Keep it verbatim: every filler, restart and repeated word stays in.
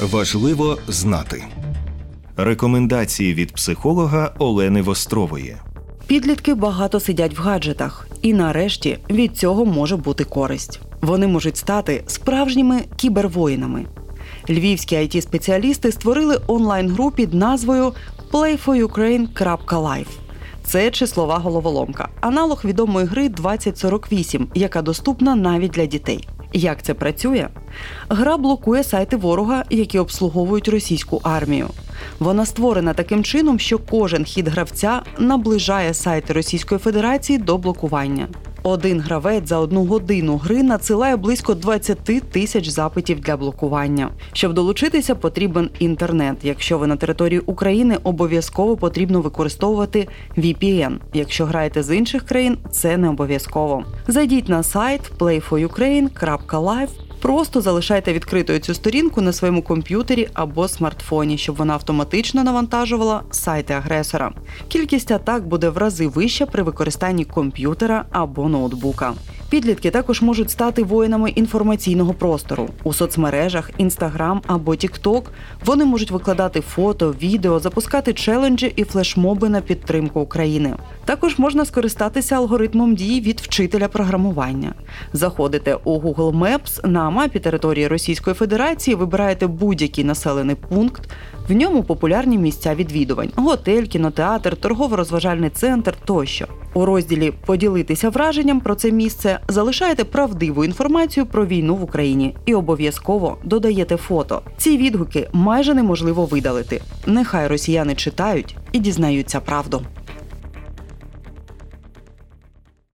Важливо знати. Рекомендації від психолога Олени Вострової. Підлітки багато сидять в гаджетах. І нарешті від цього може бути користь. Вони можуть стати справжніми кібервоїнами. Львівські ай ті-спеціалісти створили онлайн-гру під назвою плей фор юкрейн крапка лайв. Це числова головоломка, аналог відомої гри двадцять сорок вісім, яка доступна навіть для дітей. Як це працює? Гра блокує сайти ворога, які обслуговують російську армію. Вона створена таким чином, що кожен хід гравця наближає сайти Російської Федерації до блокування. Один гравець за одну годину гри надсилає близько двадцять тисяч запитів для блокування. Щоб долучитися, потрібен інтернет. Якщо ви на території України, обов'язково потрібно використовувати ві пі ен. Якщо граєте з інших країн, це не обов'язково. Зайдіть на сайт плей фор юкрейн крапка лайв. Просто залишайте відкритою цю сторінку на своєму комп'ютері або смартфоні, щоб вона автоматично навантажувала сайти агресора. Кількість атак буде в рази вища при використанні комп'ютера або ноутбука. Підлітки також можуть стати воїнами інформаційного простору. У соцмережах, Instagram або TikTok вони можуть викладати фото, відео, запускати челенджі і флешмоби на підтримку України. Також можна скористатися алгоритмом дій від вчителя програмування. Заходите у Google Maps, на мапі території Російської Федерації вибираєте будь-який населений пункт, в ньому популярні місця відвідувань – готель, кінотеатр, торгово-розважальний центр тощо. У розділі «Поділитися враженням про це місце» залишаєте правдиву інформацію про війну в Україні і обов'язково додаєте фото. Ці відгуки майже неможливо видалити. Нехай росіяни читають і дізнаються правду.